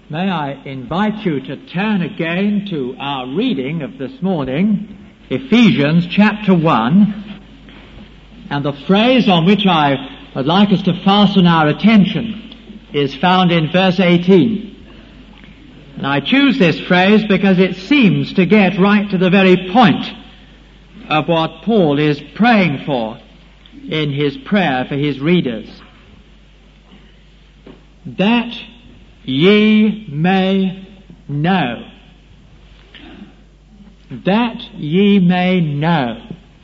May I invite you to turn again to our reading of this morning, Ephesians chapter 1, and the phrase on which I would like us to fasten our attention is found in verse 18. And I choose this phrase because it seems to get right to the very point of what Paul is praying for in his prayer for his readers. That ye may know. That ye may know.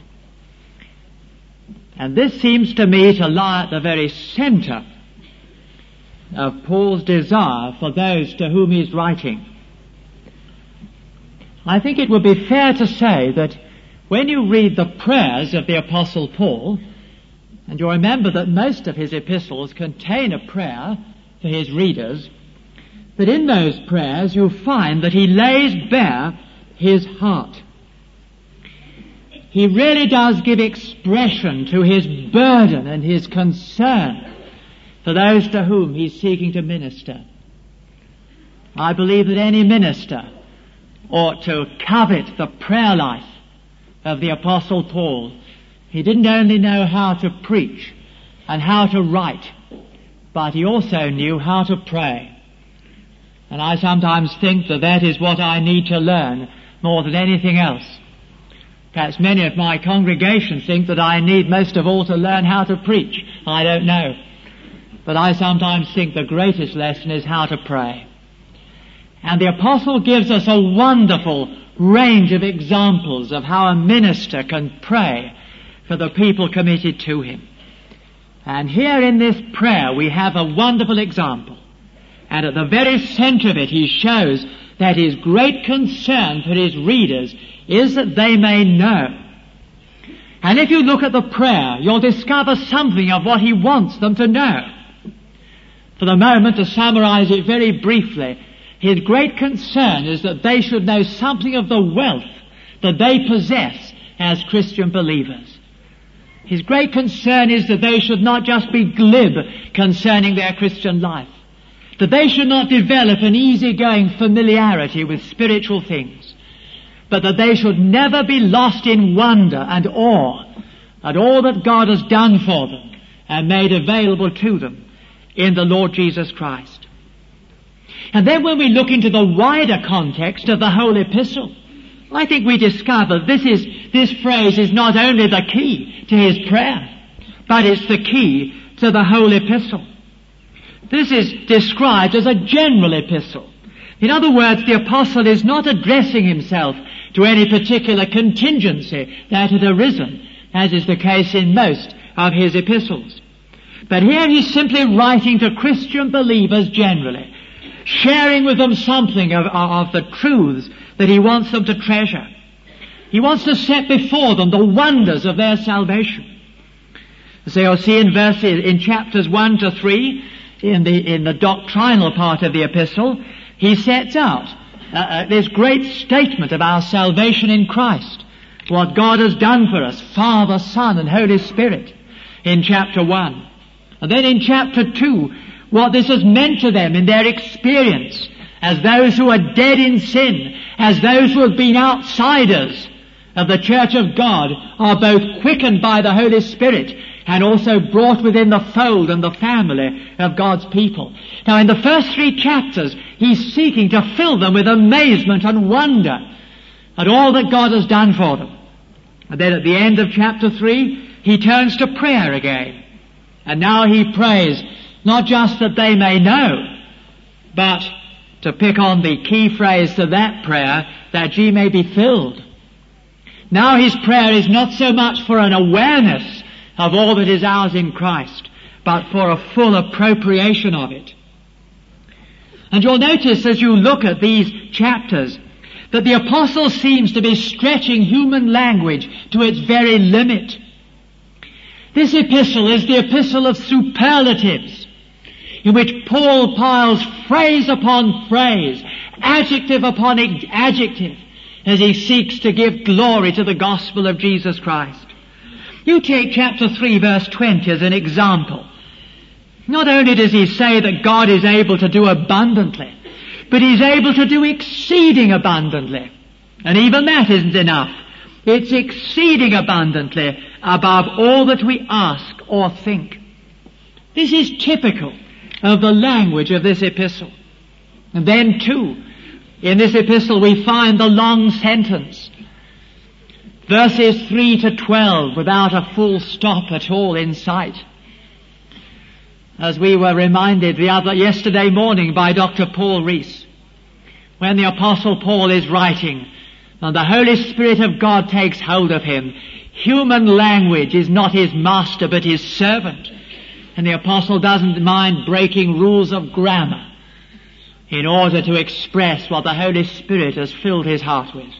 And this seems to me to lie at the very center of Paul's desire for those to whom he's writing. I think it would be fair to say that when you read the prayers of the Apostle Paul, and you remember that most of his epistles contain a prayer for his readers, that in those prayers you'll find that he lays bare his heart. He really does give expression to his burden and his concern for those to whom he's seeking to minister. I believe that any minister ought to covet the prayer life of the Apostle Paul. He didn't only know how to preach and how to write, but he also knew how to pray. And I sometimes think that that is what I need to learn more than anything else. Perhaps many of my congregation think that I need most of all to learn how to preach. I don't know. But I sometimes think the greatest lesson is how to pray. And the Apostle gives us a wonderful range of examples of how a minister can pray for the people committed to him. And here in this prayer we have a wonderful example. And at the very center of it he shows that his great concern for his readers is that they may know. And if you look at the prayer, you'll discover something of what he wants them to know. For the moment, to summarize it very briefly, his great concern is that they should know something of the wealth that they possess as Christian believers. His great concern is that they should not just be glib concerning their Christian life, that they should not develop an easygoing familiarity with spiritual things, but that they should never be lost in wonder and awe at all that God has done for them and made available to them in the Lord Jesus Christ. And then when we look into the wider context of the whole epistle, I think we discover this phrase is not only the key to his prayer, but it's the key to the whole epistle. This is described as a general epistle. In other words, the apostle is not addressing himself to any particular contingency that had arisen, as is the case in most of his epistles. But here he's simply writing to Christian believers generally, sharing with them something of the truths that he wants them to treasure. He wants to set before them the wonders of their salvation. So you'll see in chapters 1 to 3, in the doctrinal part of the epistle, he sets out this great statement of our salvation in Christ, what God has done for us, Father, Son, and Holy Spirit, in chapter 1. And then in chapter 2, what this has meant to them in their experience as those who are dead in sin, as those who have been outsiders of the church of God, are both quickened by the Holy Spirit and also brought within the fold and the family of God's people. Now in the first 3 chapters, he's seeking to fill them with amazement and wonder at all that God has done for them. And then at the end of chapter 3, he turns to prayer again. And now he prays not just that they may know, but, to pick on the key phrase to that prayer, that ye may be filled. Now his prayer is not so much for an awareness of all that is ours in Christ, but for a full appropriation of it. And you'll notice as you look at these chapters that the apostle seems to be stretching human language to its very limit. This epistle is the epistle of superlatives, in which Paul piles phrase upon phrase, adjective upon adjective, as he seeks to give glory to the gospel of Jesus Christ. You take chapter 3 verse 20 as an example. Not only does he say that God is able to do abundantly, but he's able to do exceeding abundantly. And even that isn't enough. It's exceeding abundantly above all that we ask or think. This is typical of the language of this epistle. And then too, in this epistle we find the long sentence. Verses 3 to 12 without a full stop at all in sight. As we were reminded yesterday morning by Dr. Paul Rees, when the Apostle Paul is writing and the Holy Spirit of God takes hold of him, human language is not his master but his servant. And the Apostle doesn't mind breaking rules of grammar in order to express what the Holy Spirit has filled his heart with.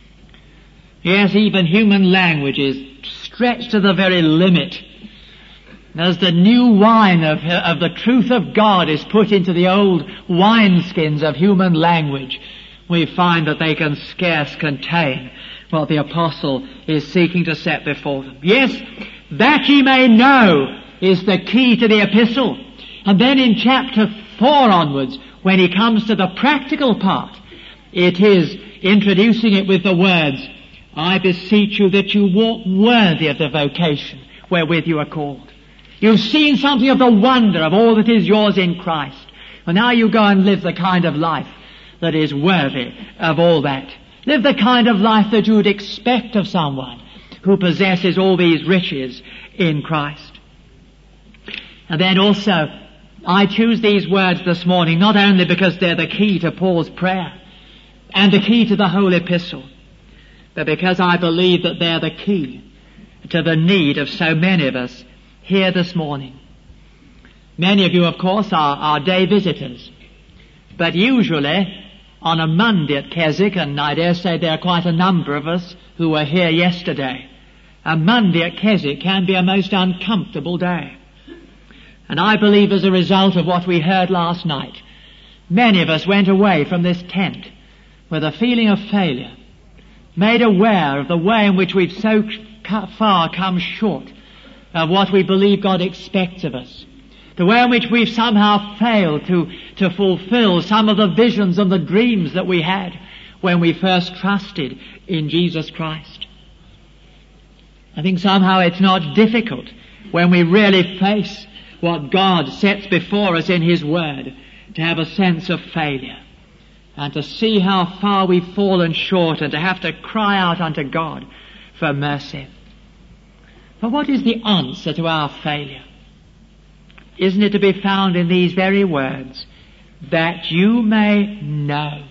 Yes, even human language is stretched to the very limit. As the new wine of the truth of God is put into the old wineskins of human language, we find that they can scarce contain what the Apostle is seeking to set before them. Yes, that ye may know is the key to the epistle. And then in chapter 4 onwards, when he comes to the practical part, it is introducing it with the words, I beseech you that you walk worthy of the vocation wherewith you are called. You've seen something of the wonder of all that is yours in Christ. And now you go and live the kind of life that is worthy of all that. Live the kind of life that you would expect of someone who possesses all these riches in Christ. And then also, I choose these words this morning not only because they're the key to Paul's prayer and the key to the whole epistle, but because I believe that they're the key to the need of so many of us here this morning. Many of you, of course, are day visitors, but usually on a Monday at Keswick, and I dare say there are quite a number of us who were here yesterday, a Monday at Keswick can be a most uncomfortable day. And I believe as a result of what we heard last night, many of us went away from this tent with a feeling of failure, made aware of the way in which we've so far come short of what we believe God expects of us, the way in which we've somehow failed to fulfill some of the visions and the dreams that we had when we first trusted in Jesus Christ. I think somehow it's not difficult when we really face what God sets before us in His Word to have a sense of failure and to see how far we've fallen short and to have to cry out unto God for mercy. But what is the answer to our failure? Isn't it to be found in these very words, that you may know?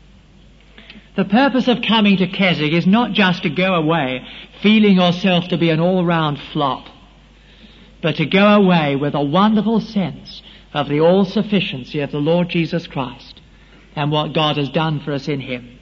The purpose of coming to Keswick is not just to go away feeling yourself to be an all-round flop, but to go away with a wonderful sense of the all-sufficiency of the Lord Jesus Christ and what God has done for us in Him.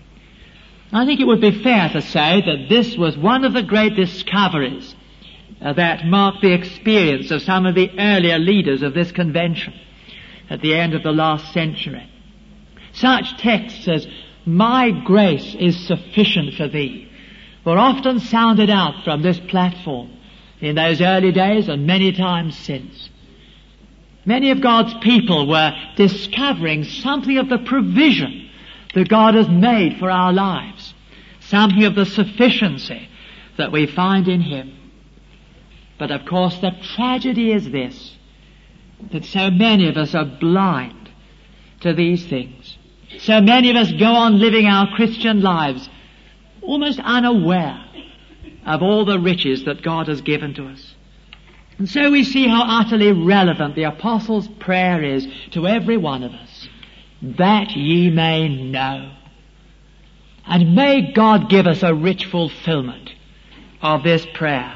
I think it would be fair to say that this was one of the great discoveries that marked the experience of some of the earlier leaders of this convention at the end of the last century. Such texts as, my grace is sufficient for thee, were often sounded out from this platform in those early days and many times since. Many of God's people were discovering something of the provision that God has made for our lives, something of the sufficiency that we find in Him. But of course the tragedy is this, that so many of us are blind to these things. So many of us go on living our Christian lives almost unaware of all the riches that God has given to us. And so we see how utterly relevant the Apostle's prayer is to every one of us, that ye may know. And may God give us a rich fulfillment of this prayer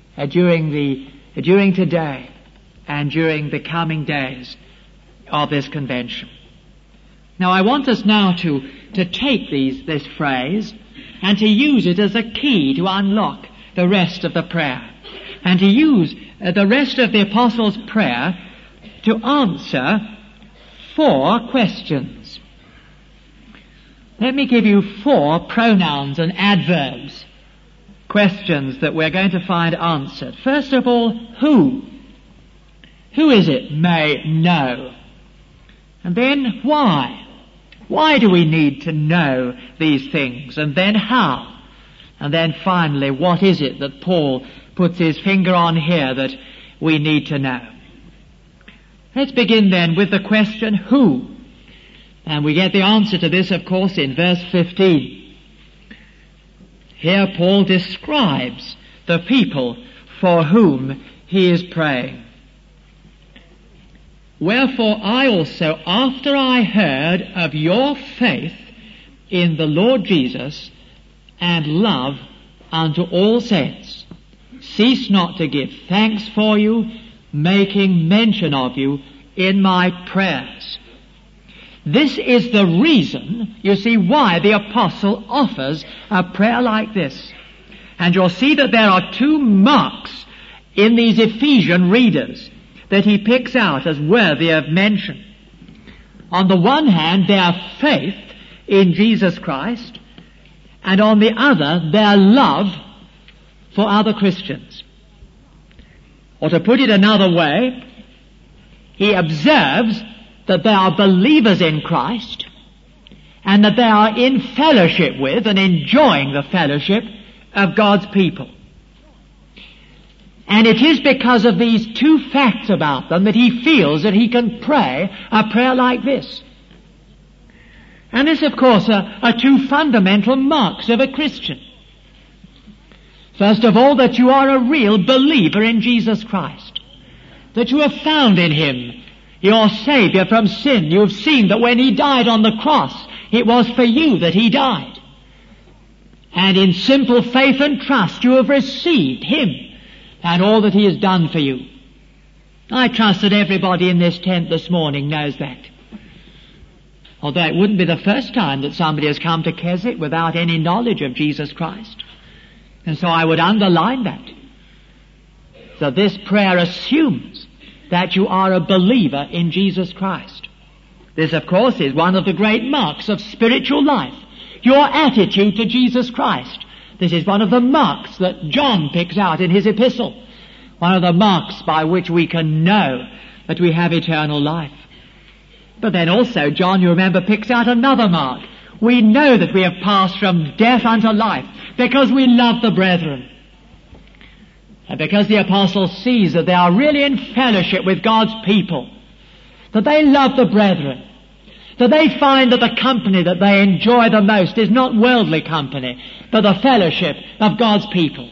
during today and during the coming days of this convention. Now I want us now to take this phrase and to use it as a key to unlock the rest of the prayer, and to use the rest of the Apostle's prayer to answer 4 questions. Let me give you 4 pronouns and adverbs, questions that we're going to find answered. First of all, who? Who is it may know? And then why? Why do we need to know these things? And then how? And then finally, what is it that Paul puts his finger on here that we need to know? Let's begin then with the question, who? And we get the answer to this, of course, in verse 15. Here Paul describes the people for whom he is praying. Wherefore I also, after I heard of your faith in the Lord Jesus and love unto all saints, cease not to give thanks for you, making mention of you in my prayers. This is the reason, you see, why the apostle offers a prayer like this. And you'll see that there are two marks in these Ephesian readers that he picks out as worthy of mention. On the one hand, their faith in Jesus Christ, and on the other, their love for other Christians. Or to put it another way, he observes that they are believers in Christ, and that they are in fellowship with and enjoying the fellowship of God's people. And it is because of these two facts about them that he feels that he can pray a prayer like this. And this, of course, are two fundamental marks of a Christian. First of all, that you are a real believer in Jesus Christ. That you have found in him your Savior from sin. You have seen that when he died on the cross, it was for you that he died. And in simple faith and trust, you have received him and all that he has done for you. I trust that everybody in this tent this morning knows that. Although it wouldn't be the first time that somebody has come to Keswick without any knowledge of Jesus Christ. And so I would underline that. So this prayer assumes that you are a believer in Jesus Christ. This, of course, is one of the great marks of spiritual life. Your attitude to Jesus Christ. This is one of the marks that John picks out in his epistle. One of the marks by which we can know that we have eternal life. But then also, John, you remember, picks out another mark. We know that we have passed from death unto life because we love the brethren. And because the apostle sees that they are really in fellowship with God's people, that they love the brethren, that they find that the company that they enjoy the most is not worldly company, but the fellowship of God's people.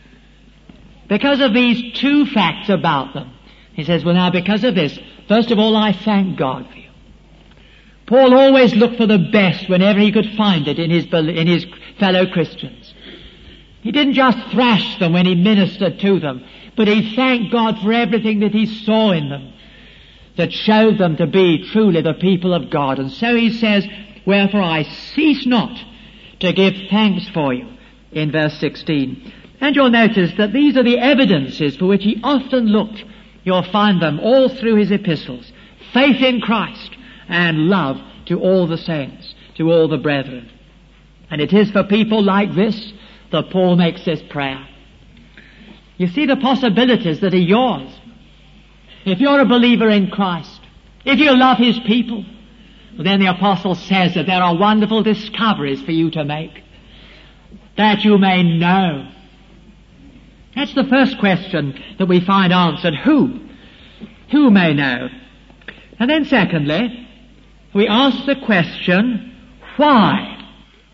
Because of these two facts about them, he says, well now, because of this, first of all, I thank God for you. Paul always looked for the best whenever he could find it in his fellow Christians. He didn't just thrash them when he ministered to them, but he thanked God for everything that he saw in them that showed them to be truly the people of God. And so he says, wherefore I cease not to give thanks for you, in verse 16. And you'll notice that these are the evidences for which he often looked. You'll find them all through his epistles. Faith in Christ and love to all the saints, to all the brethren. And it is for people like this that Paul makes this prayer. You see the possibilities that are yours. If you're a believer in Christ, if you love his people, then the apostle says that there are wonderful discoveries for you to make, that you may know. That's the first question that we find answered. Who? Who may know? And then secondly, we ask the question, why?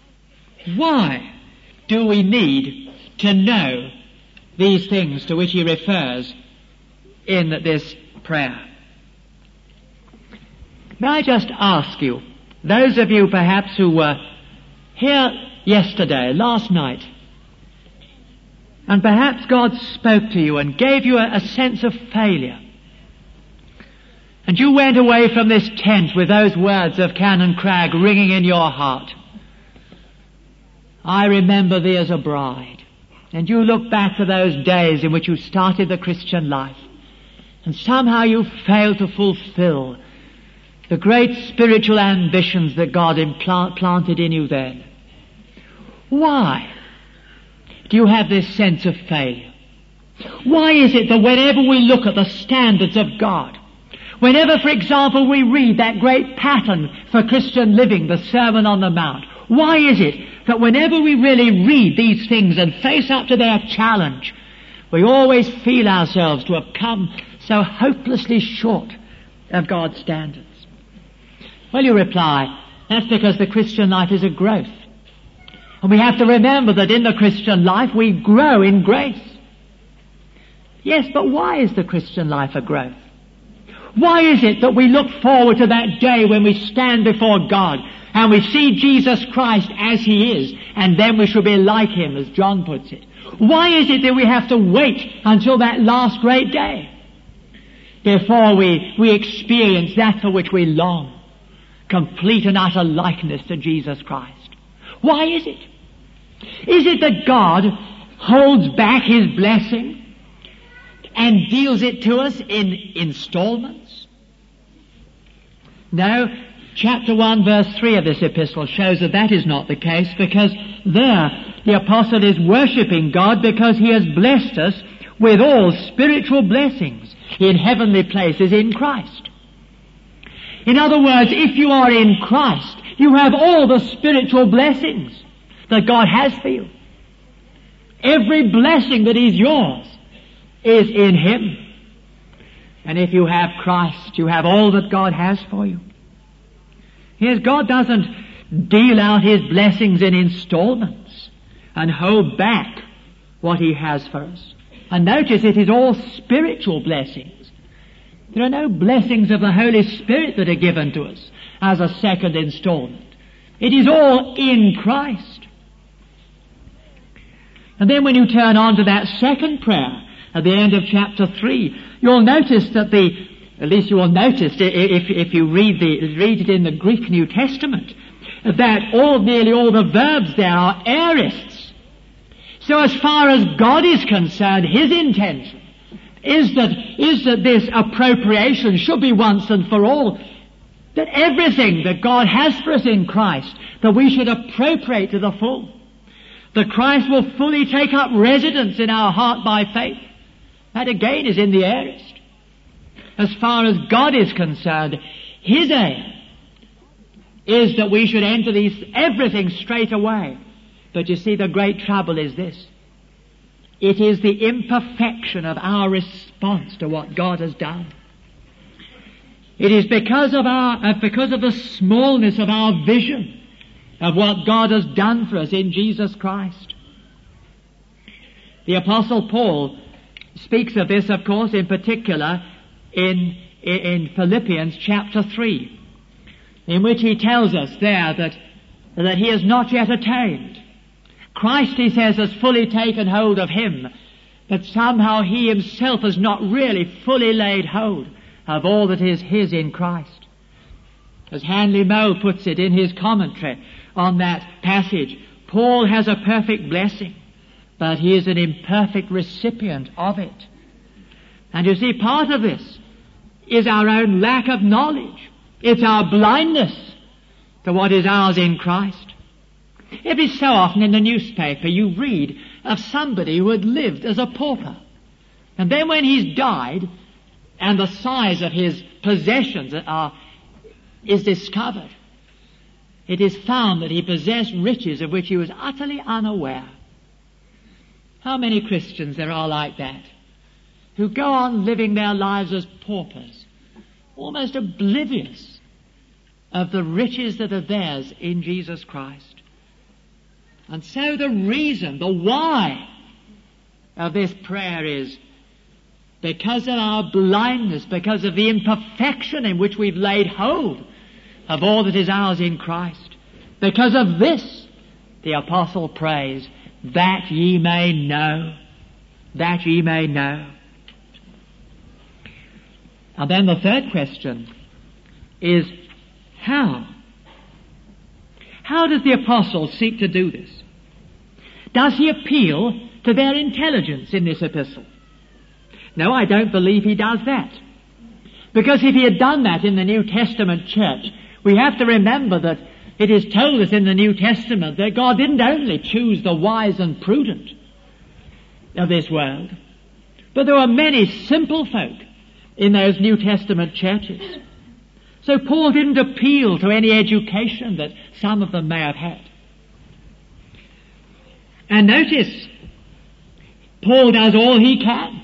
Why do we need to know these things to which he refers in this prayer? May I just ask you, those of you perhaps who were here yesterday, last night, and perhaps God spoke to you and gave you a sense of failure, and you went away from this tent with those words of Canon Cragg ringing in your heart. I remember thee as a bride. And you look back to those days in which you started the Christian life, and somehow you failed to fulfill the great spiritual ambitions that God planted in you then. Why do you have this sense of failure? Why is it that whenever we look at the standards of God, Whenever, for example, we read that great pattern for Christian living, the Sermon on the Mount, why is it that whenever we really read these things and face up to their challenge, we always feel ourselves to have come so hopelessly short of God's standards? Well, you reply, that's because the Christian life is a growth. And we have to remember that in the Christian life we grow in grace. Yes, but why is the Christian life a growth? Why is it that we look forward to that day when we stand before God and we see Jesus Christ as He is, and then we shall be like Him, as John puts it? Why is it that we have to wait until that last great day before we experience that for which we long, complete and utter likeness to Jesus Christ? Why is it? Is it that God holds back His blessing and deals it to us in installments? No. Chapter 1, verse 3 of this epistle shows that that is not the case, because there the apostle is worshipping God because He has blessed us with all spiritual blessings in heavenly places in Christ. In other words, if you are in Christ, you have all the spiritual blessings that God has for you. Every blessing that is yours is in Him. And if you have Christ, you have all that God has for you. Yes, God doesn't deal out His blessings in installments and hold back what He has for us. And notice it is all spiritual blessings. There are no blessings of the Holy Spirit that are given to us as a second installment. It is all in Christ. And then when you turn on to that second prayer at the end of chapter 3, you'll notice that at least you will notice if you read it in the Greek New Testament, that nearly all the verbs there are aorists. So as far as God is concerned, His intention is that this appropriation should be once and for all, that everything that God has for us in Christ, that we should appropriate to the full. That Christ will fully take up residence in our heart by faith. That again is in the aorist. As far as God is concerned, His aim is that we should enter everything straight away. But you see, the great trouble is this. It is the imperfection of our response to what God has done. It is because of the smallness of our vision of what God has done for us in Jesus Christ. The Apostle Paul speaks of this, of course, in particular in Philippians chapter 3, in which he tells us there that he has not yet attained. Christ, he says, has fully taken hold of him, but somehow he himself has not really fully laid hold of all that is his in Christ. As Handley Moe puts it in his commentary on that passage, Paul has a perfect blessing, but he is an imperfect recipient of it. And you see, part of this is our own lack of knowledge. It's our blindness to what is ours in Christ. Every so often in the newspaper you read of somebody who had lived as a pauper. And then when he's died and the size of his possessions is discovered, it is found that he possessed riches of which he was utterly unaware. How many Christians there are like that, who go on living their lives as paupers, almost oblivious of the riches that are theirs in Jesus Christ. And so the reason, the why of this prayer is because of our blindness, because of the imperfection in which we've laid hold of all that is ours in Christ. Because of this, the apostle prays, that ye may know, that ye may know. And then the third question is, how? How does the apostle seek to do this? Does he appeal to their intelligence in this epistle? No, I don't believe he does that. Because if he had done that in the New Testament church, we have to remember that it is told us in the New Testament that God didn't only choose the wise and prudent of this world, but there were many simple folk in those New Testament churches. So Paul didn't appeal to any education that some of them may have had. And notice, Paul does all he can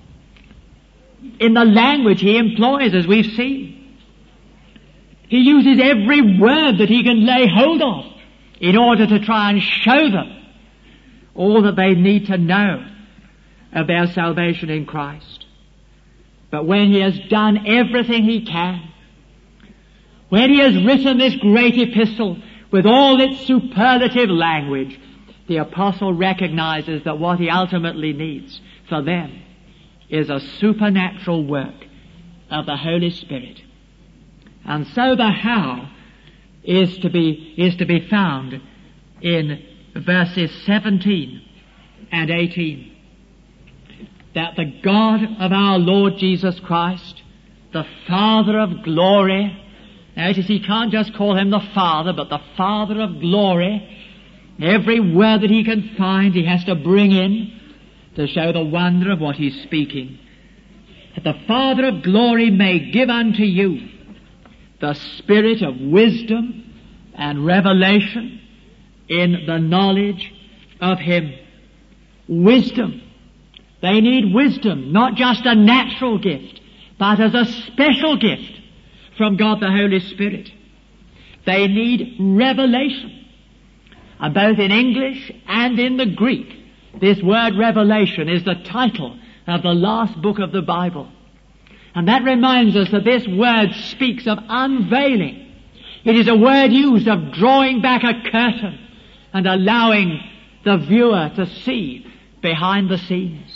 in the language he employs, as we've seen. He uses every word that he can lay hold of in order to try and show them all that they need to know of their salvation in Christ. But when he has done everything he can, when he has written this great epistle with all its superlative language, the apostle recognizes that what he ultimately needs for them is a supernatural work of the Holy Spirit. And so the how is to be found in verses 17 and 18. That the God of our Lord Jesus Christ, the Father of glory, notice he can't just call him the Father, but the Father of glory. Every word that he can find he has to bring in to show the wonder of what he's speaking. That the Father of glory may give unto you the spirit of wisdom and revelation in the knowledge of him. Wisdom. They need wisdom, not just a natural gift, but as a special gift from God the Holy Spirit. They need revelation. And both in English and in the Greek, this word revelation is the title of the last book of the Bible. And that reminds us that this word speaks of unveiling. It is a word used of drawing back a curtain and allowing the viewer to see behind the scenes.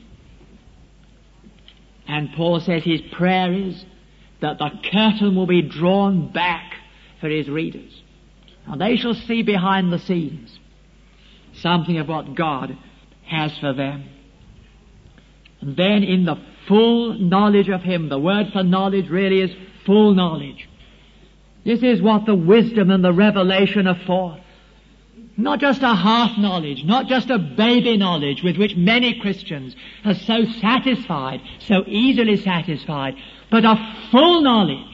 And Paul says his prayer is that the curtain will be drawn back for his readers. And they shall see behind the scenes something of what God has for them. And then in the full knowledge of him, the word for knowledge really is full knowledge. This is what the wisdom and the revelation are for. Not just a half knowledge, not just a baby knowledge with which many Christians are so satisfied, so easily satisfied, but a full knowledge.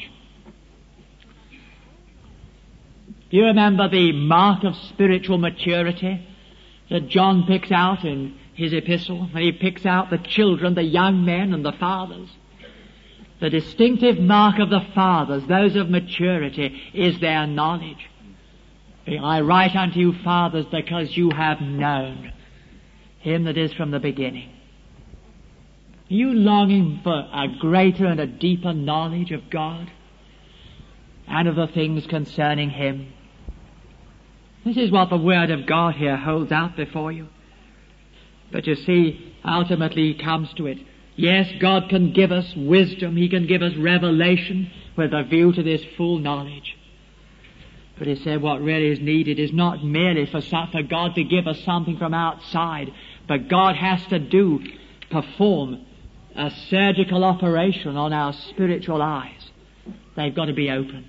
You remember the mark of spiritual maturity that John picks out in his epistle, when he picks out the children, the young men and the fathers. The distinctive mark of the fathers, those of maturity, is their knowledge. I write unto you, fathers, because you have known him that is from the beginning. Are you longing for a greater and a deeper knowledge of God and of the things concerning him? This is what the Word of God here holds out before you. But you see, ultimately he comes to it. Yes, God can give us wisdom. He can give us revelation with a view to this full knowledge. But he said what really is needed is not merely for God to give us something from outside, but God has to perform a surgical operation on our spiritual eyes. They've got to be opened.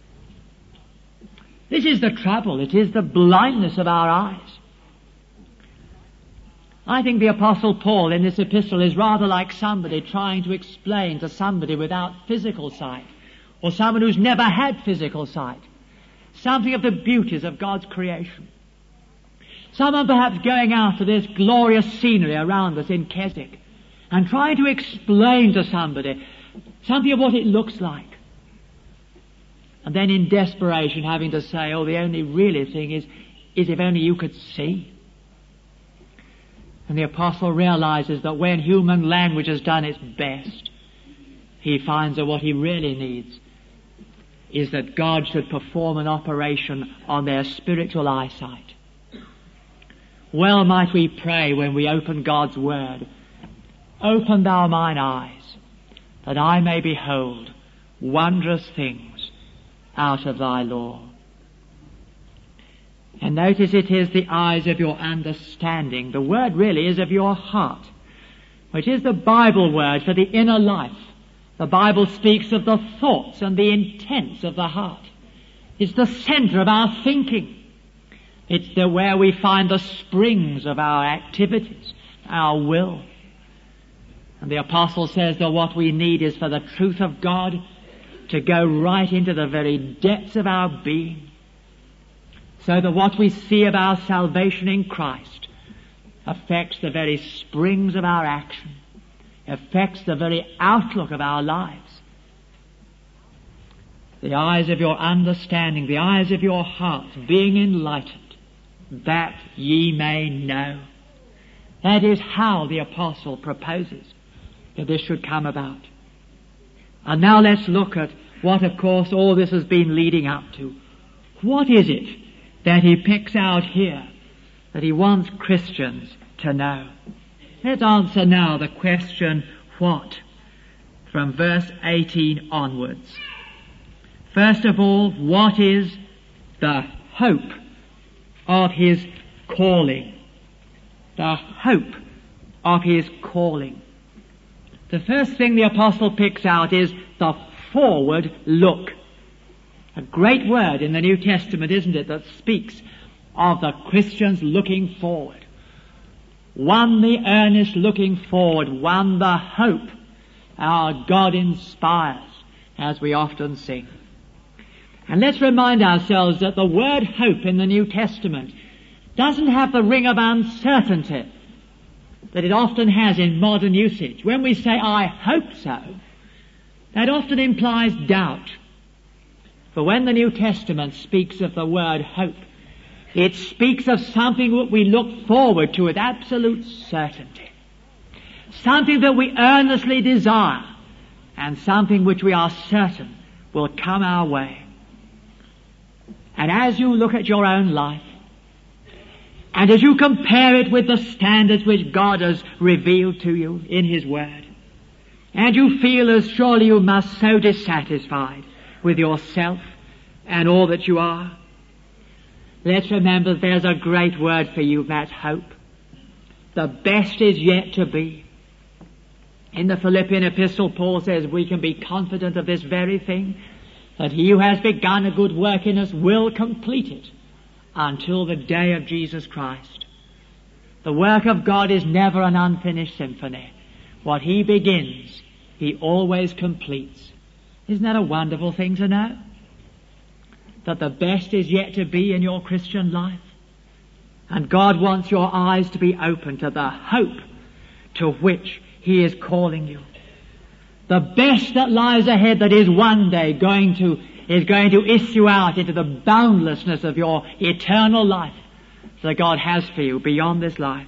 This is the trouble. It is the blindness of our eyes. I think the Apostle Paul in this epistle is rather like somebody trying to explain to somebody without physical sight, or someone who's never had physical sight, something of the beauties of God's creation. Someone perhaps going out to this glorious scenery around us in Keswick and trying to explain to somebody something of what it looks like. And then in desperation having to say, oh, the only really thing is if only you could see. And the apostle realizes that when human language has done its best, he finds that what he really needs is that God should perform an operation on their spiritual eyesight. Well might we pray when we open God's Word, open thou mine eyes, that I may behold wondrous things out of thy law. And notice it is the eyes of your understanding. The word really is of your heart, which is the Bible word for the inner life. The Bible speaks of the thoughts and the intents of the heart. It's the center of our thinking. It's where we find the springs of our activities, our will. And the apostle says that what we need is for the truth of God to go right into the very depths of our being, so that what we see of our salvation in Christ affects the very springs of our action, affects the very outlook of our lives. The eyes of your understanding, the eyes of your hearts being enlightened, that ye may know. That is how the apostle proposes that this should come about. And now let's look at what, of course, all this has been leading up to. What is it that he picks out here that he wants Christians to know? Let's answer now the question, what? From verse 18 onwards. First of all, what is the hope of his calling? The hope of his calling. The first thing the apostle picks out is the forward look. A great word in the New Testament, isn't it, that speaks of the Christians looking forward. One, the earnest looking forward. One, the hope our God inspires, as we often sing. And let's remind ourselves that the word hope in the New Testament doesn't have the ring of uncertainty that it often has in modern usage. When we say, I hope so, that often implies doubt. For when the New Testament speaks of the word hope, it speaks of something that we look forward to with absolute certainty. Something that we earnestly desire, and something which we are certain will come our way. And as you look at your own life, and as you compare it with the standards which God has revealed to you in His Word, and you feel as surely you must so dissatisfied with yourself and all that you are, let's remember there's a great word for you, that's hope. The best is yet to be. In the Philippian epistle, Paul says we can be confident of this very thing, that he who has begun a good work in us will complete it until the day of Jesus Christ. The work of God is never an unfinished symphony. What He begins, He always completes. Isn't that a wonderful thing to know? That the best is yet to be in your Christian life. And God wants your eyes to be open to the hope to which He is calling you. The best that lies ahead, that is one day going to issue out into the boundlessness of your eternal life that God has for you beyond this life.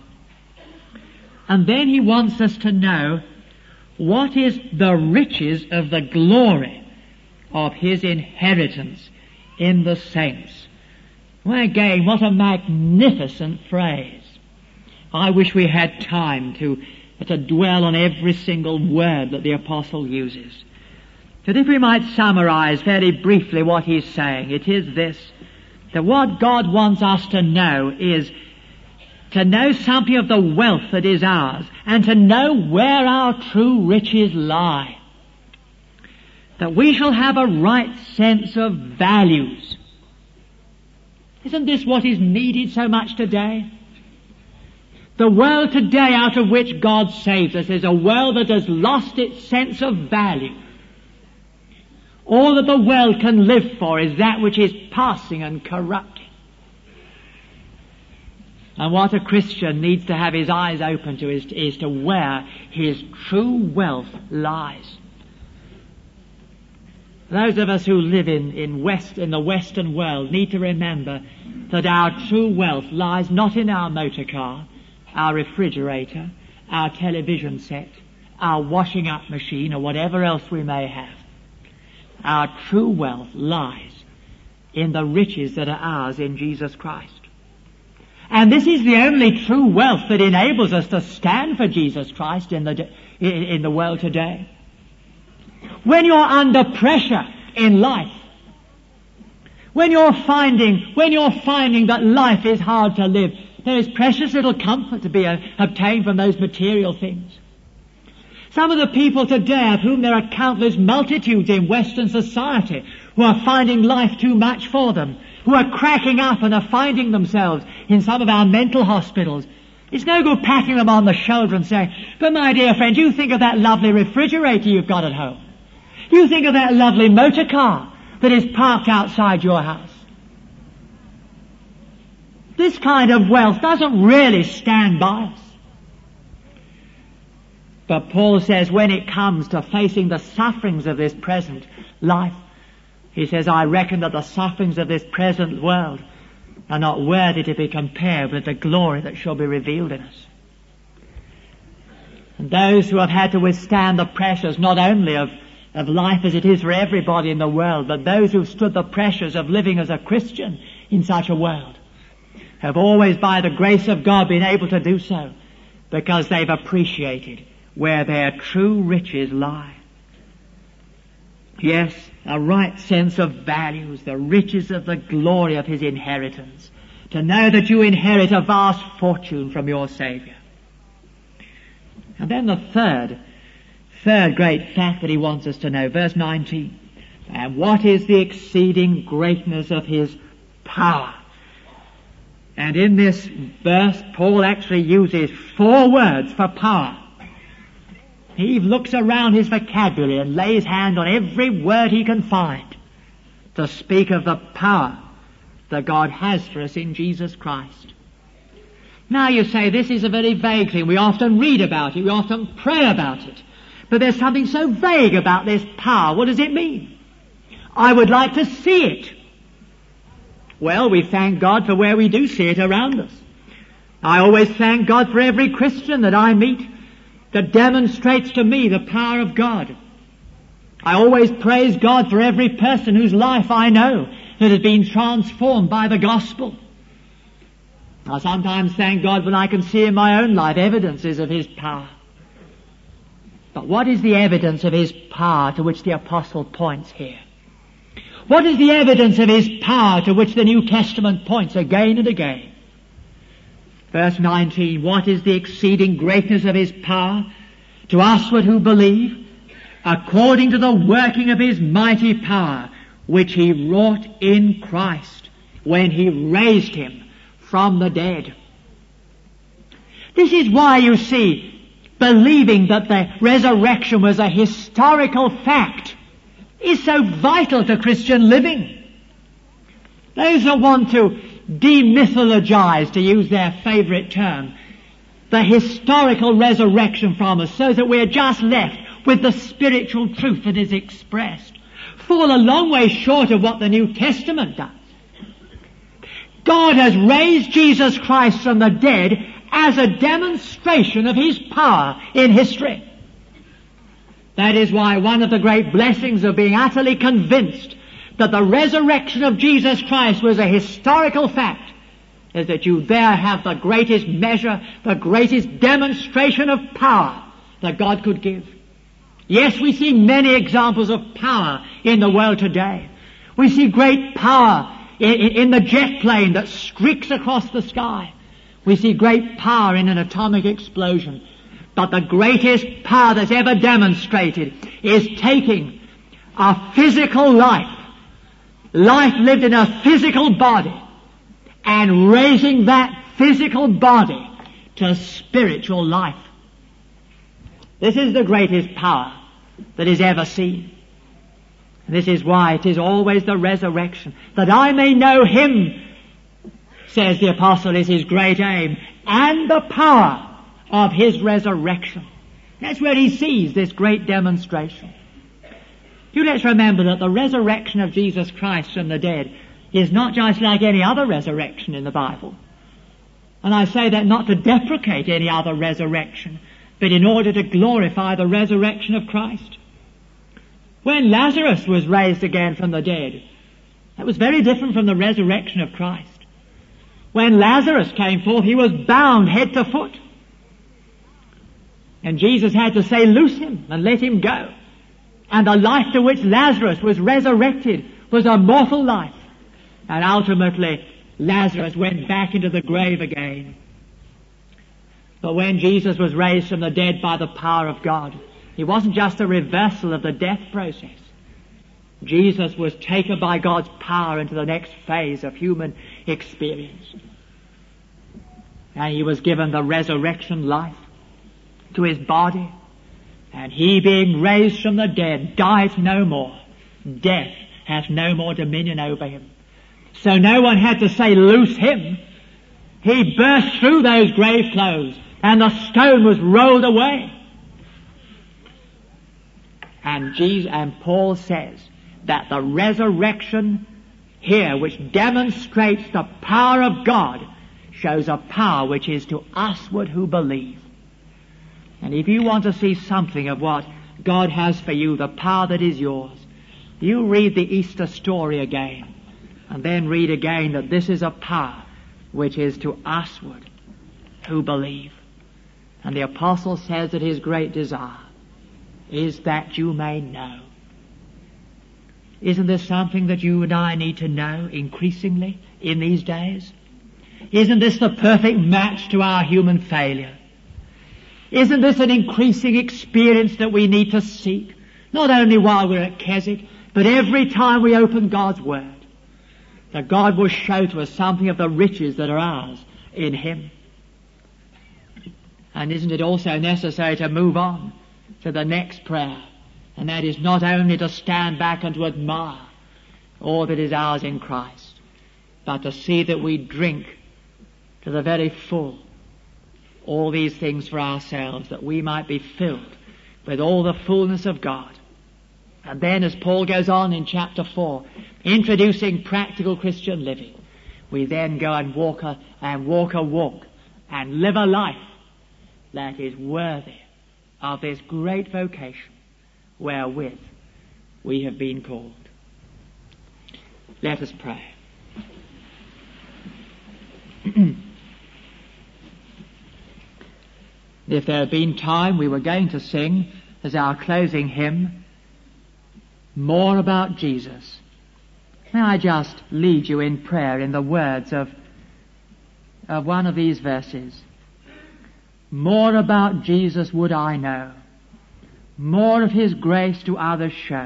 And then He wants us to know what is the riches of the glory of His inheritance in the saints. Well, again, what a magnificent phrase. I wish we had time to dwell on every single word that the apostle uses. But if we might summarize very briefly what he's saying, it is this, that what God wants us to know is to know something of the wealth that is ours, and to know where our true riches lie. That we shall have a right sense of values. Isn't this what is needed so much today? The world today out of which God saves us is a world that has lost its sense of value. All that the world can live for is that which is passing and corrupting. And what a Christian needs to have his eyes open to is to where his true wealth lies. Those of us who live in the Western world need to remember that our true wealth lies not in our motor car, our refrigerator, our television set, our washing up machine, or whatever else we may have. Our true wealth lies in the riches that are ours in Jesus Christ. And this is the only true wealth that enables us to stand for Jesus Christ in the world today. When you're under pressure in life, when you're finding that life is hard to live, there is precious little comfort to be obtained from those material things. Some of the people today, of whom there are countless multitudes in Western society, who are finding life too much for them, who are cracking up and are finding themselves in some of our mental hospitals, It's no good patting them on the shoulder and saying, but my dear friend, you think of that lovely refrigerator you've got at home. You think of that lovely motor car that is parked outside your house. This kind of wealth doesn't really stand by us. But Paul says when it comes to facing the sufferings of this present life, he says, I reckon that the sufferings of this present world are not worthy to be compared with the glory that shall be revealed in us. And those who have had to withstand the pressures not only of life as it is for everybody in the world, but those who've stood the pressures of living as a Christian in such a world, have always by the grace of God been able to do so because they've appreciated where their true riches lie. Yes, a right sense of values, the riches of the glory of his inheritance, to know that you inherit a vast fortune from your Saviour. And then the third great fact that he wants us to know, verse 19. And what is the exceeding greatness of his power? And in this verse, Paul actually uses 4 words for power. He looks around his vocabulary and lays hand on every word he can find to speak of the power that God has for us in Jesus Christ. Now you say, this is a very vague thing. We often read about it. We often pray about it. But there's something so vague about this power. What does it mean? I would like to see it. Well, we thank God for where we do see it around us. I always thank God for every Christian that I meet that demonstrates to me the power of God. I always praise God for every person whose life I know that has been transformed by the gospel. I sometimes thank God when I can see in my own life evidences of his power. But what is the evidence of his power to which the apostle points here? What is the evidence of his power to which the New Testament points again and again? Verse 19, what is the exceeding greatness of his power to usward who believe, according to the working of his mighty power, which he wrought in Christ, when he raised him from the dead. This is why you see, believing that the resurrection was a historical fact is so vital to Christian living. Those that want to demythologize, to use their favorite term, the historical resurrection from us, so that we're just left with the spiritual truth that is expressed, fall a long way short of what the New Testament does. God has raised Jesus Christ from the dead as a demonstration of his power in history. That is why one of the great blessings of being utterly convinced that the resurrection of Jesus Christ was a historical fact is that you there have the greatest measure, the greatest demonstration of power that God could give. Yes, we see many examples of power in the world today. We see great power in the jet plane that streaks across the sky. We see great power in an atomic explosion. But the greatest power that's ever demonstrated is taking a physical life lived in a physical body, and raising that physical body to spiritual life. This is the greatest power that is ever seen. And this is why it is always the resurrection. That I may know him, says the apostle, is his great aim, and the power of his resurrection. That's where he sees this great demonstration. You let's remember that the resurrection of Jesus Christ from the dead is not just like any other resurrection in the Bible. And I say that not to deprecate any other resurrection, but in order to glorify the resurrection of Christ. When Lazarus was raised again from the dead, that was very different from the resurrection of Christ. When Lazarus came forth, he was bound head to foot. And Jesus had to say, loose him and let him go. And the life to which Lazarus was resurrected was a mortal life. And ultimately, Lazarus went back into the grave again. But when Jesus was raised from the dead by the power of God, it wasn't just a reversal of the death process. Jesus was taken by God's power into the next phase of human experience. and he was given the resurrection life to his body, and he being raised from the dead died no more. Death hath no more dominion over him. So no one had to say, loose him. He burst through those grave clothes, and the stone was rolled away. And Paul says that the resurrection here, which demonstrates the power of God, shows a power which is to usward who believe. And if you want to see something of what God has for you, the power that is yours, you read the Easter story again, and then read again that this is a power which is to usward who believe. And the apostle says that his great desire is that you may know. Isn't this something that you and I need to know increasingly in these days? Isn't this the perfect match to our human failure? Isn't this an increasing experience that we need to seek, not only while we're at Keswick, but every time we open God's Word, that God will show to us something of the riches that are ours in Him? And isn't it also necessary to move on to the next prayer? And that is not only to stand back and to admire all that is ours in Christ, but to see that we drink to the very full all these things for ourselves, that we might be filled with all the fullness of God. And then, as Paul goes on in chapter 4, introducing practical Christian living, we then go and walk a walk and live a life that is worthy of this great vocation wherewith we have been called. Let us pray. If there had been time, we were going to sing as our closing hymn, More About Jesus. May I just lead you in prayer in the words of one of these verses. More about Jesus would I know, more of His grace to others show,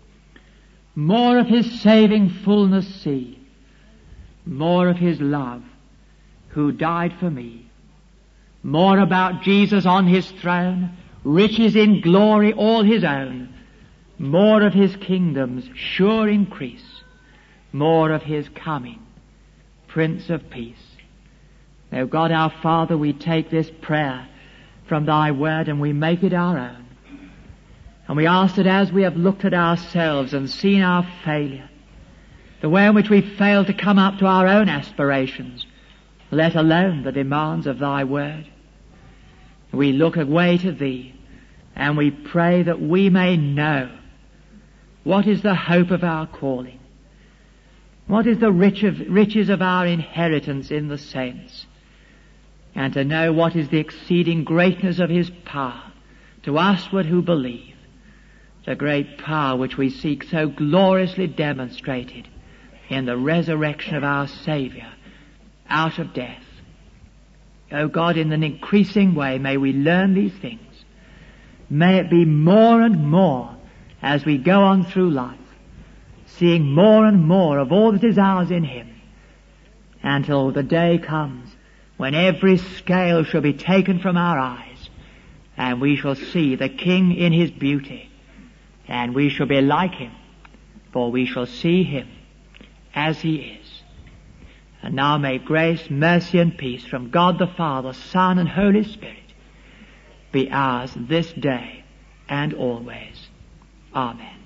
more of His saving fullness see, more of His love who died for me. More about Jesus on His throne, riches in glory all His own, more of His kingdom's sure increase, more of His coming, Prince of Peace. O God our Father, we take this prayer from Thy Word and we make it our own. And we ask that as we have looked at ourselves and seen our failure, the way in which we fail to come up to our own aspirations, let alone the demands of Thy Word, we look away to Thee and we pray that we may know what is the hope of our calling, what is the riches of our inheritance in the saints, and to know what is the exceeding greatness of His power to usward who believe, the great power which we seek so gloriously demonstrated in the resurrection of our Saviour out of death. O God, in an increasing way may we learn these things. May it be more and more as we go on through life, seeing more and more of all that is ours in Him, until the day comes when every scale shall be taken from our eyes, and we shall see the King in His beauty, and we shall be like Him, for we shall see Him as He is. And now may grace, mercy, and peace from God the Father, Son, and Holy Spirit be ours this day and always. Amen.